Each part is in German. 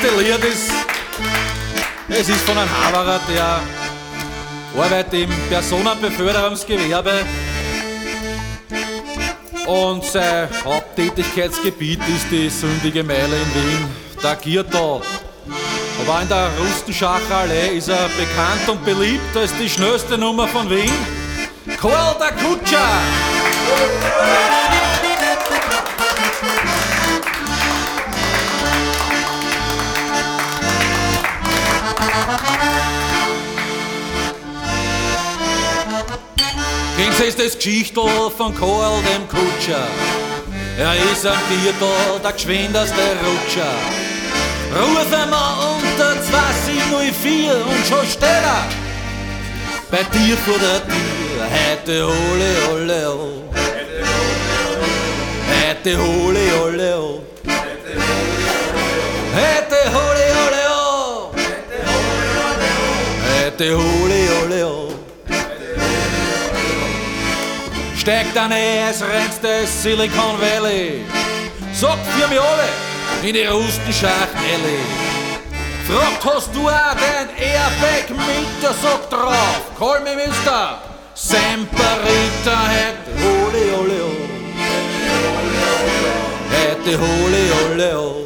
nächste Lied es ist von einem Haberer, der arbeitet im Personenbeförderungsgewerbe und sein Haupttätigkeitsgebiet ist die sündige Meile in Wien, der Giertal. Aber in der Rustenschacher Allee ist er bekannt und beliebt als die schnellste Nummer von Wien, Karl der Kutscher. Kennst du das Geschichtel von Karl dem Kutscher? Er ist am Giertal der geschwindeste Rutscher. Rufen wir unter 2704 und schon steht er bei dir vor der Tür. Heute ole ole o, heute ole ole o, heute ole ole o, heute ole ole o. Steigt an es rennt das Silicon Valley, sagt für mich alle in die Rustenschacht Nelly. Fragt, hast du auch den Airbag mit? Der sagt drauf, call me Mister Semperita, hätte ole ole o, hätte ole ole o,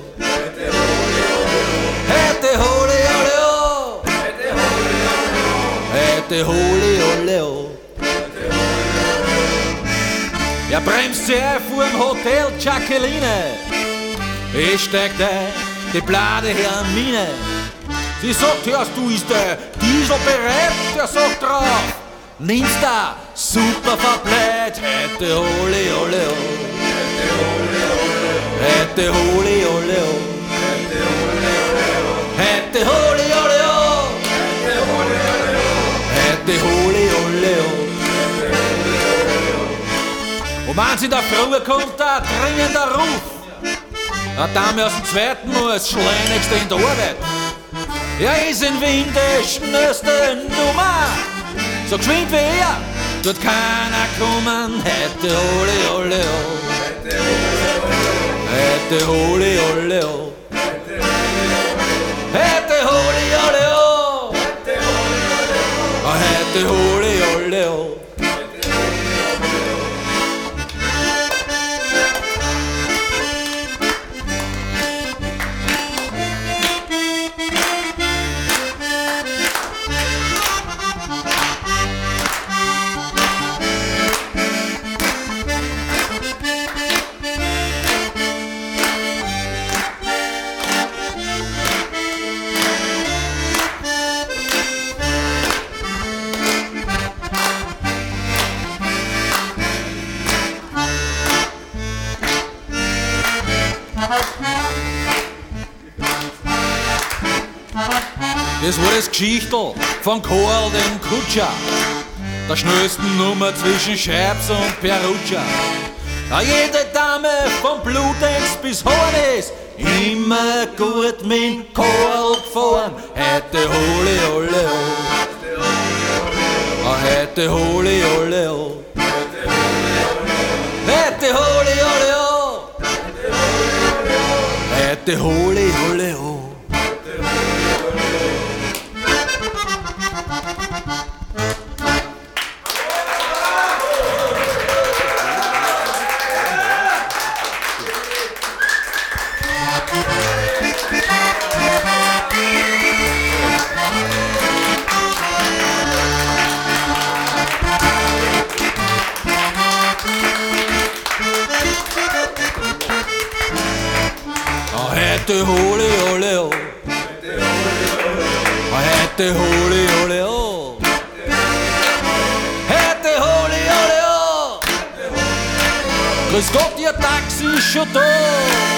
hätte ole ole o, hätte ole ole o. Er bremst sie ein vor dem Hotel Jacqueline. Es steigt ein, die blade Hermine. Sie sagt, hörst du, ist der Diesel bereit? Der sagt drauf, nimmst da, super verbleit. Hätte ole ole o, hätte ole ole o, hätte ole ole o, hätte ole ole o. Und wenn sie in der Früh kommt, ein dringender Ruf. Eine Dame aus dem Zweiten muss schleunigst in der Arbeit. Er ist in Wien die schnellste Nummer. So geschwind wie er, tut keiner kommen. Hätte ole ole o, hätte ole ole o, hätte ole ole o, hätte ole ole o. Das war das Geschichtel von Karl dem Kutscher, der schnellsten Nummer zwischen Scheibs und Perugia. Jede Dame von Bludenz bis Hornis immer gut mit Karl gefahren. Hätte ole ole o, hätte ole ole o, hätte ole ole o, hätte ole ole o. Hätte ole ole o, hätte ole ole o, hätte ole ole o. Grüß Gott, Ihr Taxi ist schon da.